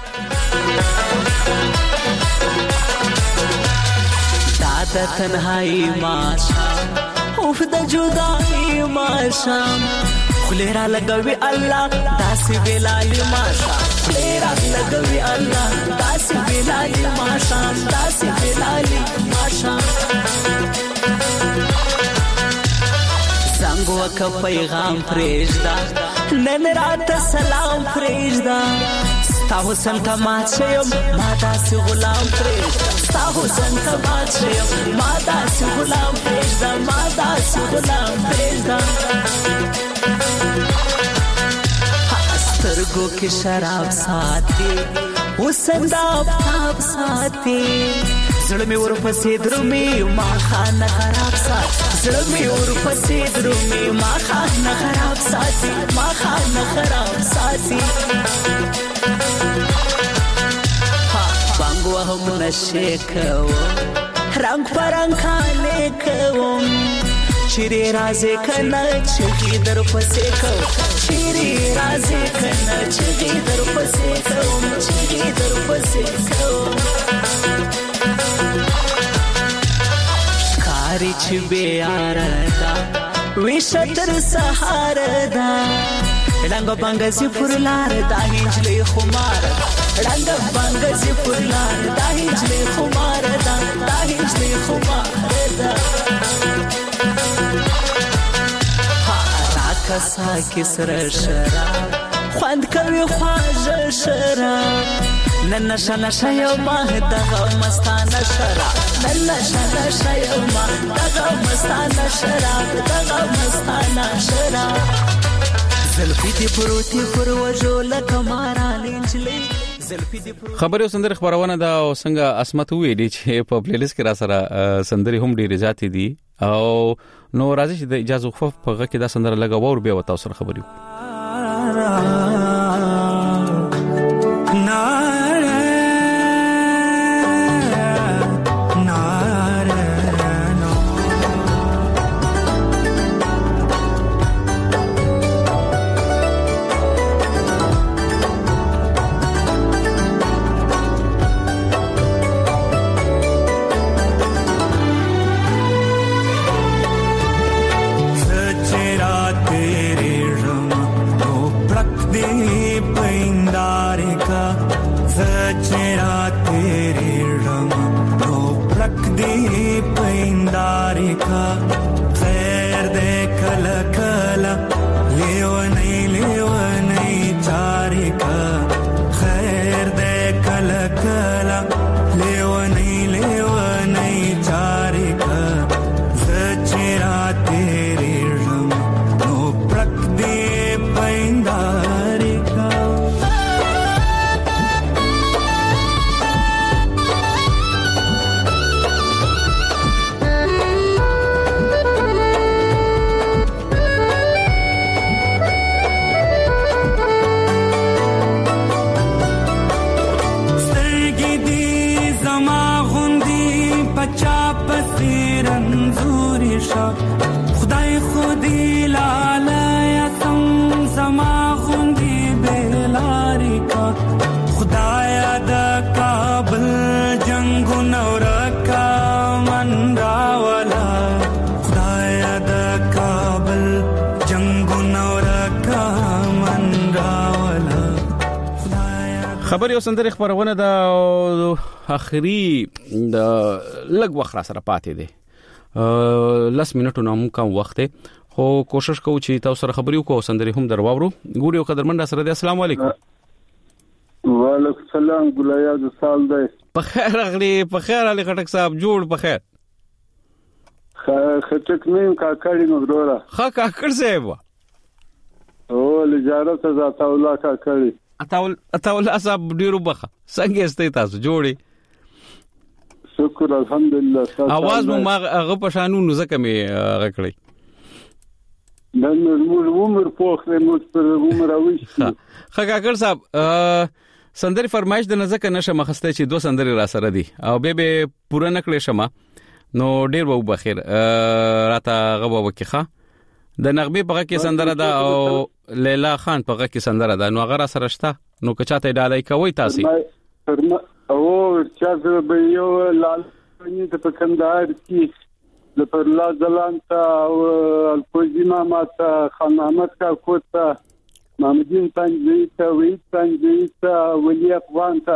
دا تنهایی ما اوف د جدائی ما شام خلیرا لګوي الله داسې بلال ماشا خلیرا لګوي الله داسې بلال ماشا داسې بلال ماشا زنګ وک پیغام پرېږدا نن رات سلام پرېږدا ستا حسن ته مات شم ما داسې غلام پرېږدا ستا حسن ته مات شم ما داسې غلام پرېږدا ما داسې غلام پرېږدا سترګو کې شراب ساتي حسن دا آفتاب ساتي زړه مې ورپسې درومي ما خانه خراب ساتي زړه مې ورپسې درومي ما خانه خراب ساتي ما خانه خراب ساتي بانګ وهم نشه کوم رنگ پرنګ خاله کوم چیرې رازه کنه چې در پسې کوم چیرې رازه کنه چې در پسې کوم چیرې در پسې کوم کاری چې بیار دا وشتر سهار دا رنگ بنګ سي پرلار دا هیڅلې خمار رنگ بنګ سي پرلار دا هیڅلې خمار دا هیڅلې خمار دا کسا کسر شراب خوند کوي خواږه شراب نن نشه نشه یو ما دغه مستانه شراب نن نشه نشه یو ما دغه مستانه شراب دغه مستانه شراب زلفی دی پروتي پر وجو لکه مارا لنجلې خبري سندره خبرونه دا څنګه اسمت وې دي چې په پلی لیست کې را سره سندري هم ډېرې ذاتي دي او نو راځي چې د اجازه خو په غږ کې دا سندره لګا ور بیا وتا سره خبري خبري سندره خبرونه دا اخري د لګ وخت سره پاتې دي لس منټو نوم کم وخت خو کوشش کوو چې تاسو سره خبري وکړو سندره هم درواورو ګوري او قدرمن سره دي السلام علیکم وعلیکم السلام ګلیا د سال دی په خیر اغلی په خیر علي خټک صاحب جوړ په خیر خټک نیم کاکړی نو ورا ها کاکړ صاحب او لجارت ذات الله کاکړی اتاول اصحاب ډیرو بخه څنګه استې تاسو جوړي شکر الحمدلله اواز مو ما هغه پښانو نو زکه می غکړی نن موږ عمر پوخ نه پر عمر اوښ کاکړ صاحب سندري فرمایش د نزدک نشه مخسته چې دو سندري را سره دي او به پوره نکړې شمه نو ډیر وو بخیر راته غو وکخه د نغمه په کې سندره ده او لیلا خان په کې سندره ده نو هغه سره شته نو که چاته ډالای کوي تاسو او چاته به یو لال ني ته په کندهار کې ظفر الله زلان ته او الکوزي ماما ته خان محمد کاکو ته محمدین پنځوي ته وحید پنځوي ته ولی افغان ته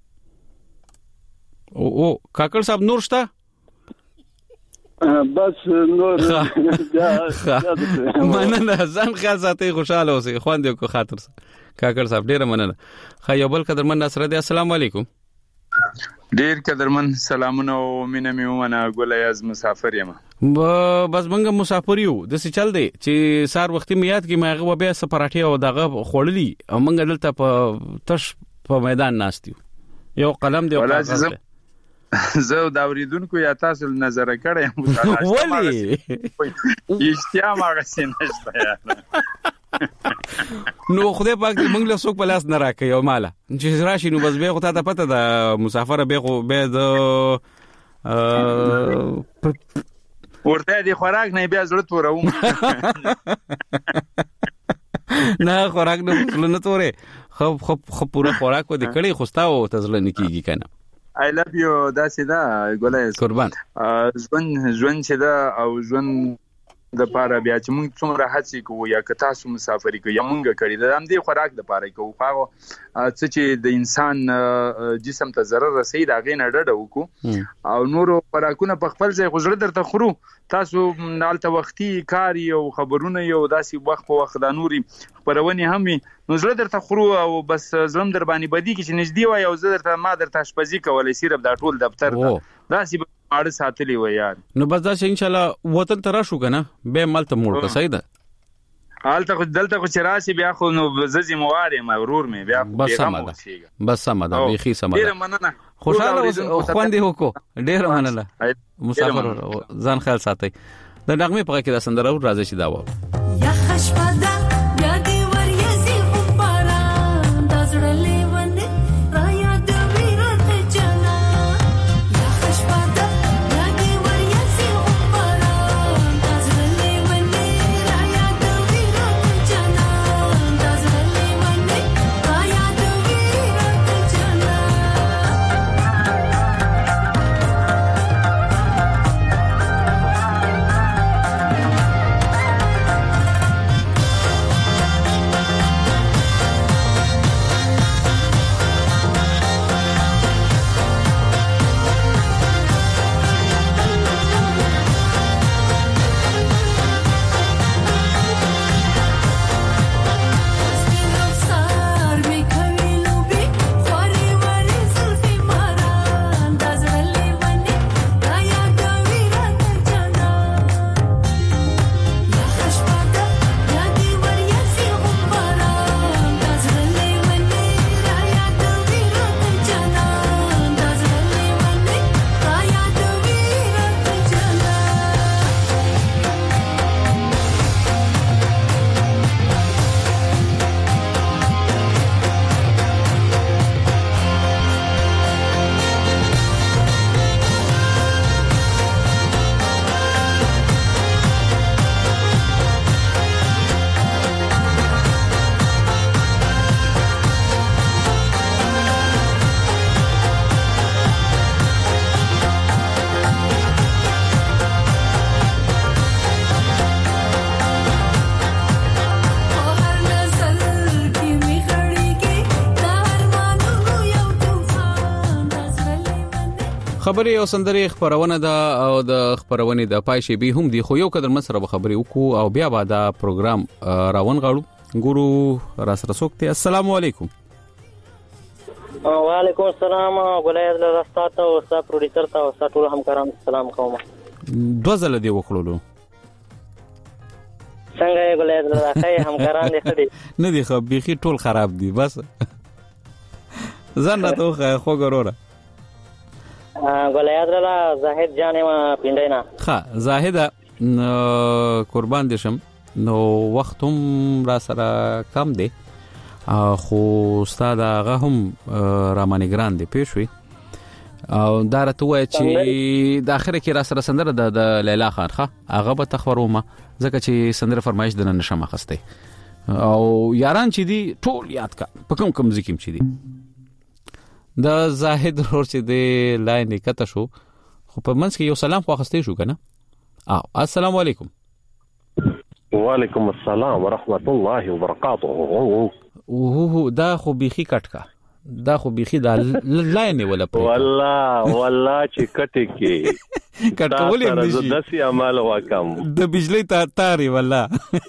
او کاکړ صاحب نور شته بس نور مننه ځان خیال ساتي خوشاله اوسئ خوند یو کو خاطر کاکړ صاحب ډیر مننه خا یو بل قدرمن سره دی السلام علیکم ډیر قدرمن سلامونه او مینه مې ومنه ګولای از مسافر یم بس منګه مسافر یو د څه چل دی چې سار وختي میاد کې ماغه بیا سپراټي او دغه خړلې او منګه دلته په تش په میدان ناستیو یو قلم دی او کاغذ زه دا اوریدونکو یا تاسو نظر کړم ولی اشتیا ماغه سینشته نو خدای پاک دې موږ له څوک په لاس نه راکړي او مالا چې راشي نو بس به خو ته پته د مسافر به خو به د ورته دي خوراک نه بیا زړه توروم نه خوراک نه تورې خو پورا خوراک و دې کړي خوستا او تزل نه کیږي کنه I love you دا سیدا ګولای قربان ژوند چې دا او ژوند د پاره بیا چې موږ څومره هڅې کوو یا که تاسو مسافري کوي یا موږ کړی دا هم دې خوراک د پاره کوو خو چې د انسان جسم ته ضرر رسي دا غینه ډډه وکړو او نورو خوراکونه په خپل ځای غوړه درته خورو تاسو نالته وختي کار یو خبرونه یو داسي وخت په وخت د نوري خبرونه هم نو زړه درته خورو او بس زلم در باندې بدی کې چې نږدې وای او زه درته ما درته شپزي کولای صرف دا ټول دفتر داسي اړه ساتلی و یار نو بس دا چې ان شاء الله وطن ترا شو کنه به ملته موړ کا صحیح ده حالته دلته خو چراسي بیا خو نو ززي مواره ما ورور می بیا بس سماده بيخي سماده ډیر مننه خوشاله خوندې وکړو ډیر مننه مسافر ځان خیال ساتي د نغمه په کې دا سندره راځي چې دا و یا خشپدا بیا دی ور یزي خبره دزړلې ونه را یاد ویرت جنا یا خشپدا بیا دی ور یزي خبره دزړلې ونه را یاد ویرت جنا دزړلې ونه را یاد ویرت جنا خبري او سندري خبرونه ده او د خبرونه د پایشي به هم دي خو یو قدر مسره خبري وکړو او بیا به دا پروګرام راون غاړو ګورو را سره سوکته السلام علیکم وعلیکم السلام ګولای د راستاته او ستا پروډوسر ته او ټول همکارانو سلام کوم دوزل دی وکړلو څنګه ګولای د راځي همکاران دې خدي نه دي خو بيخي ټول خراب دي بس ځان راته خو ګوره ګولای درلا زاهد جانې ما پیندینا ها زاهد قربان دي شم نو وختم را سره کم دي خو استاد هغه هم رامانګران دي پېښوي او دا راته وای چې د اخر کې را سره سندره د لیلا خان ښه هغه به تخورومه ځکه چې سندره فرمایش د نن شمه خسته او یاران چې دي ټول یاد کا په کوم ځکیم چې دي د زاهد ور چې د لاین کته شو خو په منځ کې یو سلام خو خسته شو کنه السلام علیکم. وعلیکم السلام ورحمت الله وبرکاته. دا خو بیخي کټکا، دا خو بیخي دا لاینه ولا په والله چې کټه کې کټولې نشي د داسې عمل وکم د بجلی تاري والله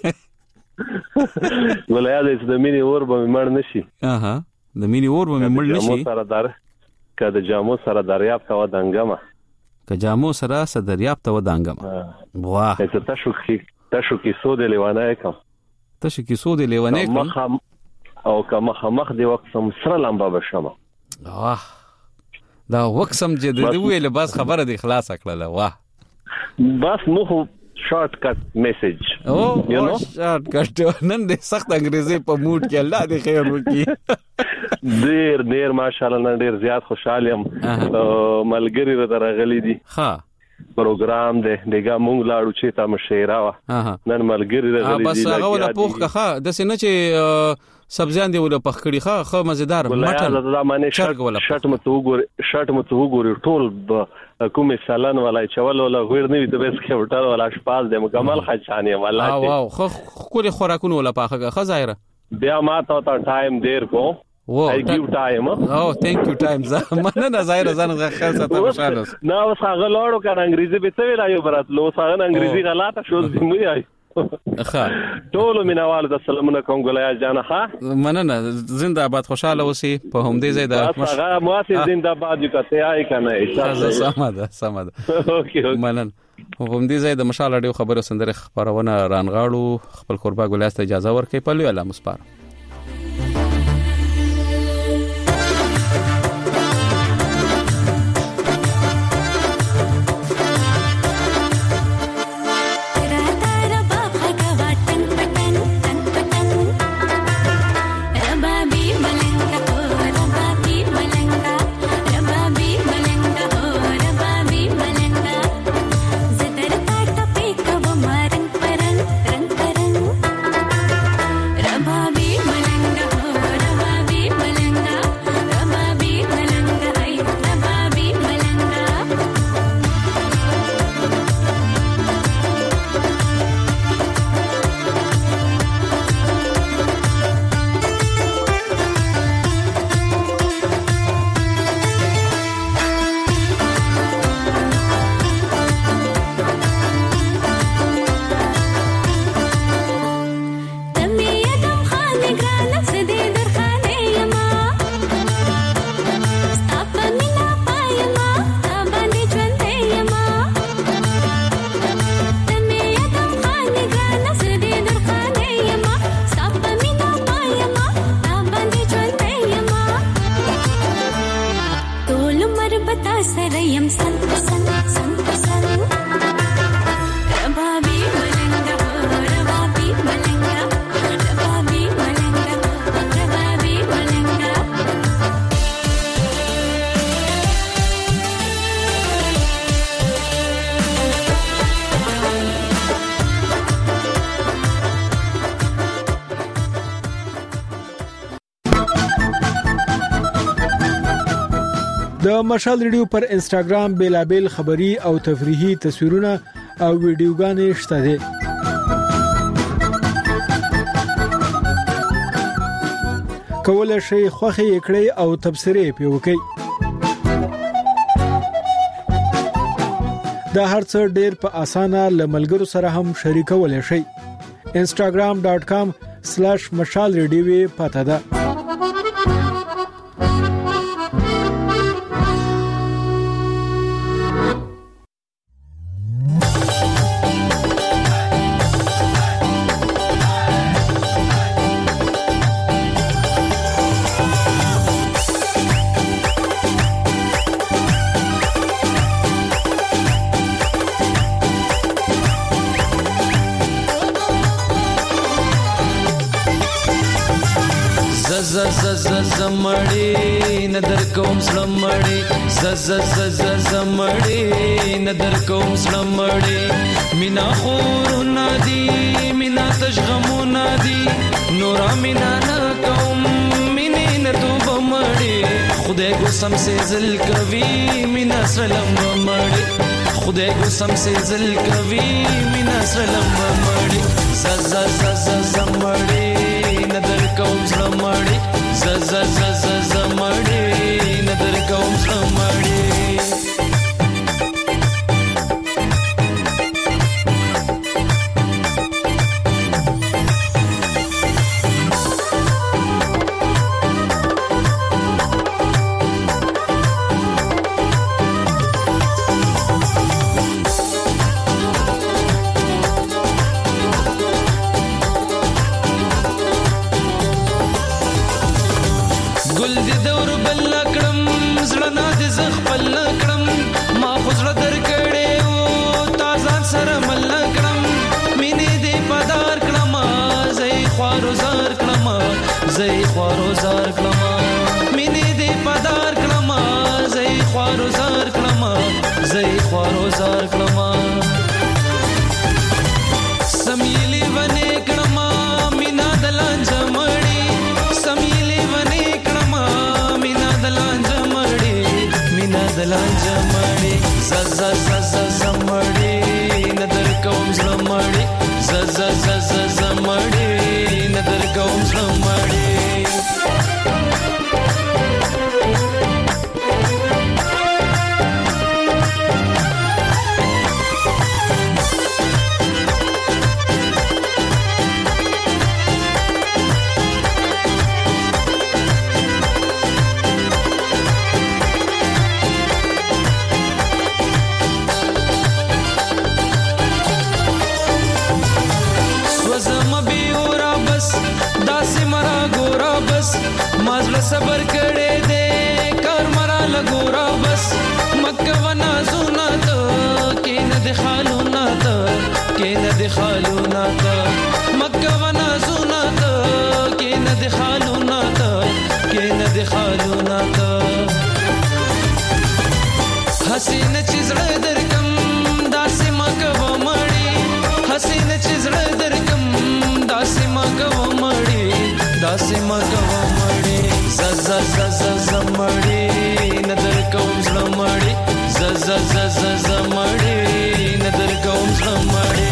ولیا د مینی اور به مړ نشي. د مینی اور به مړ نشي کله جامو سره دریاب ته ودانګم، که جامو سره دریاب ته ودانګم. واه تاسو کې سود لیوانه کوم، تاسو کې سود لیوانه کوم او که مخ دی وخت سم سره لمبا بشمه. واه دا وخت سم چې د ویل بس خبره دی خلاص کړله. واه بس مو شارټ کټ میسج یو نو شارټ کټ نن د سخت انګریزي په موډ کې الله دې خیر وکړي. ډیر ماشاءالله نن ډیر زیات خوشاله یم. ملګری را درغلي دي ها پروګرام دغه مونږ لاړو چې تا مشیره وا نن ملګری راغلي دي. بس هغه ولا پوخ ښه د سینې چې سبزیان دی ولا پخ کړي ښه مزیدار مټن شرط مته وګوري ټول کومه سالن ولا چول ولا غیر نه وي ته بس کې وټال ولا شپاز د مکمل خچانه والله. واو خو کولې خوراکونه ولا پاخه خزایره بیا ما ته ټایم دیر کو I give time. Oh, thank you time. مننه نظایر زان غخل ستا مشالس. نه اوس هغه لاړو کړه انګریزي به څه ویلایو برات لو ساغه انګریزي غلطه شو زموږی آی. ښه ټول مینوال د سلامونه کوم ګلیا جان ښه مننه زنده باد خوشاله اوسې په همدې ځای د هغه مواسي زنده باد یو کته آی کنه انشاءالله. سمه ده اوکې مننه. هم دې ځای د مشال اډیو خبرو سندره خبرونه رانغاړو. خپل قربا ګلیاست اجازه ورکړي په لوی الله مسپار. د مشال ریډیو پر انستګرام بیلابل خبری او تفریحي تصویرونه او ویډیوګانې شته دي. کولای شئ خوښي کړئ او تبصرې پیوکئ. دا هرڅه ډېر په اسانه لملګرو سره هم شریکولای شئ. instagram.com/mashalradio پته ده. زمړې ندر کوم سلمړې زمړې ندر کوم سلمړې مینا خور نادي مینا تشغمو نادي نورا مینا نا کوم مینې نتوب مړې خدای کو سم سه زل کوي مینا سلم مړې خدای کو سم سزل کوي مینا سره لمړي ز ز ز ز زمړي ندر کوم زمړي ز ز ز ز زمړي ندر کوم زمړي زئی خوارزار کلمه مینې دې پدار کلمه زئی خوارزار کلمه زئی خوارزار کلمه سمیلی ونه کلمه مینا دلان جمړي سمیلی ونه کلمه مینا دلان جمړي مینا دلان جمړي ز ز ز ز زمړي ندر کوم زمړي ز ز ز ز زمړي ندر کوم زمړي صبر کړه دې کار مرا لګورا بس مکه ونا زونا ته کې نه د خالو نه ته کې نه د خالو نه ته مکه ونا زونا ته کې نه د خالو نه ته کې نه د خالو نه ته حسین چیزړه درکم داسې مکه و مړی حسین چیزړه درکم داسې مکه و مړی داسې مکه و مړی ز ز ز ز زمړي ندر کوم زمړي ز ز ز ز زمړي ندر کوم زمړي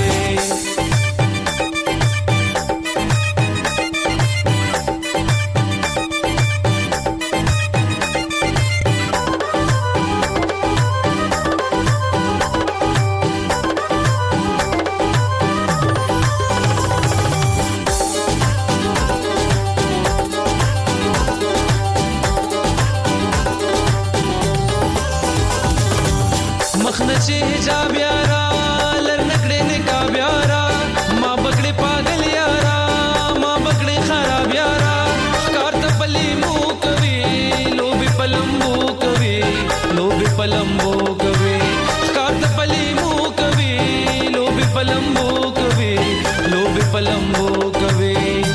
مخنچ حجاب یارا لر نکړې نکاب یارا ما بکړې پاگل یارا ما بکړې خراب یارا کار ته پلی مو کوي لوبي پلمبو کوي لوبي پلمبو کوي کار ته پلی مو کوي لوبي پلمبو کوي لوبي پلمبو کوي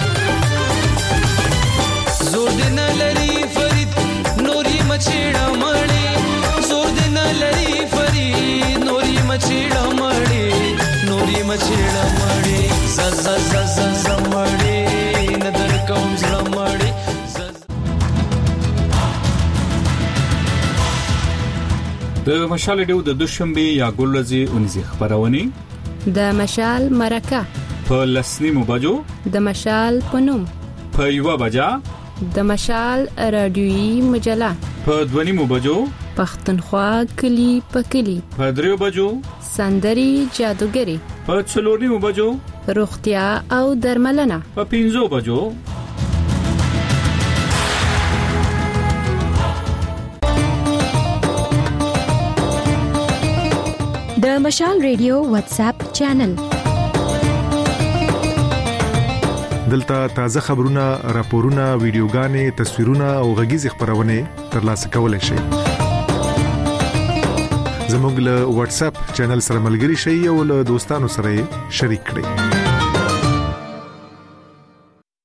زور دې نه لري فرید نوري مچېړه مړې زور دې نه لري مچېړه مړې نوري مچېړه مړې ز ز ز ز زمړې ندر کوم زمړې د مشال ډیو د دوشنبه یا ګولځي اونځي خبرونه د مشال مرکه په لسنیمو بجو د مشال پنوم په یو بجا د مشال رادیوي مجله په دونیمو بجو پښتونخوا کلی په کلی په دریو بجو سندري جادوګری په څلورنیمو بجو روغتیا او درملنه په 5 بجو د مشال ریډیو واتس اپ چینل دلته تازه خبرونه راپورونه ویډیوګانې تصویرونه او غږیز خبرونه ترلاسه کولای شئ زموږ له واتس اپ چینل سره ملګري شئ او له دوستانو سره شریک کړئ